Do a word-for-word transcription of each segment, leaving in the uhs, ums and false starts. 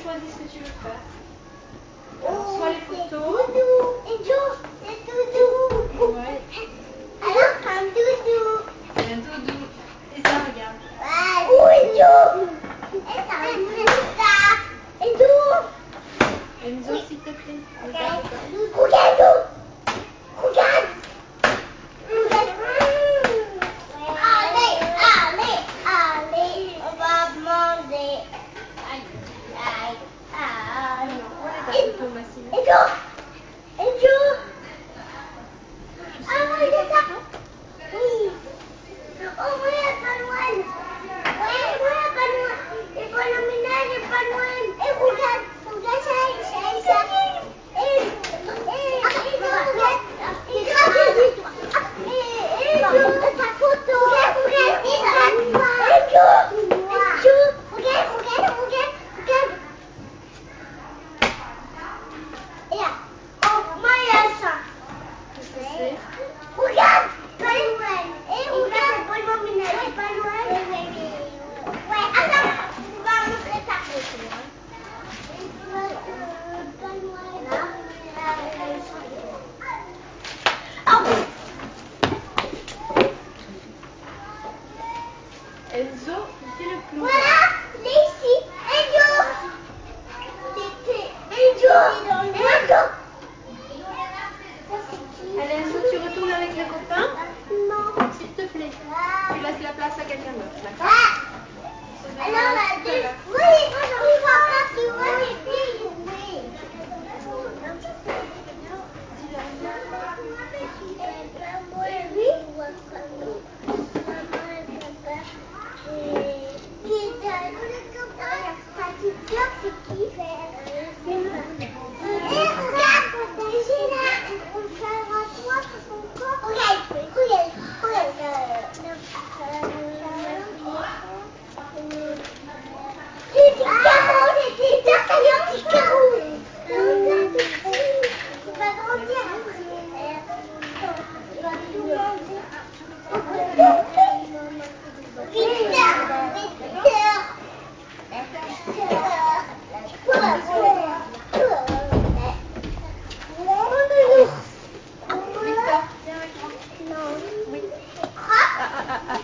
choisis ce que tu veux faire. Alors, soit les photos. Enzo, c'est doudou. Ouais. Alors, un doudou. C'est un doudou. Et ça, regarde. Oh, Enzo. Et ça, Enzo. Enzo, s'il te plaît. Regarde. Regarde. Regarde. Allez, allez, allez, on va manger. Aïe, aïe, aïe. Enzo, Massimo. Enzo. Enzo. Ah, oui, c'est ça. Oui. Oh, moi, il n'est pas loin. Oui, moi, il n'est pas loin. Il faut le ménage, il n'est pas loin. Et regarde, regarde ça, ça, ça. Et, et, et, regarde. Et, et, ta photo. Regarde, regarde, regarde. Enzo. Enzo. Regarde, regarde, regarde, regarde. Et là. Oh, moi, il y a ça. Qu'est-ce que c'est? Regarde, pas loin. Et regarde, bon mominage, pas loin. Ouais, attends, on va montrer ça. Pas loin. Là. Oh. Enzo, c'est le clou. Voilà, il est ici. Enzo. Enzo. Enzo. Allez, Enzo, tu retournes avec les copains? Non. S'il te plaît. Tu laisses la place à quelqu'un d'autre, d'accord? Ah. Alors, la deux. Oui, oui, papa, tu veux les filles? Oui. Victor, viens avec moi. Oui. Ah, ah, ah, ah.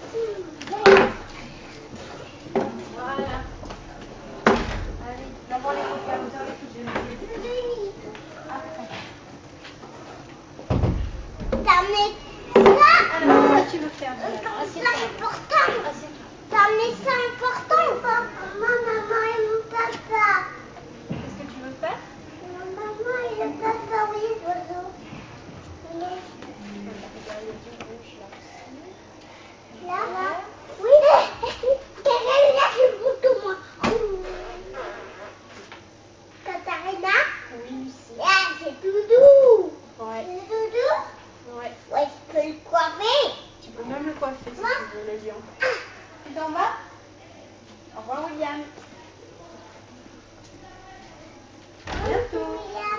Voilà. Allez, d'abord les copains, vous avez tout donné. Après. T'amener ça. Alors, qu'est-ce que tu veux faire? Ça important. T'amener ça important. Maman, maman et mon papa. Qu'est-ce que tu veux faire? Non, maman et le papa, oui, l'oiseau. Là, là. Oui. Katarina, je goûte tout moi. Katarina. Oui. Ah, c'est Doudou. Ouais. C'est Doudou. Ouais. Ouais, je peux le coiffer. Tu peux même le coiffer si Moi. tu veux, le lion. Tu t'en vas? Au revoir, William. À bientôt. William.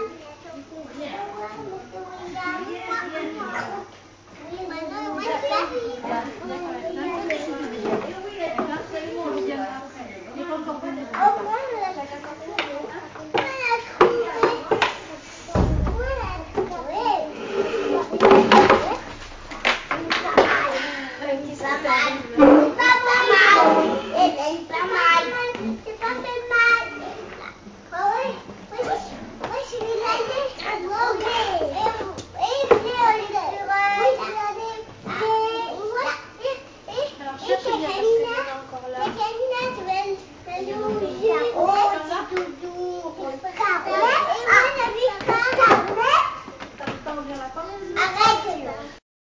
Au revoir.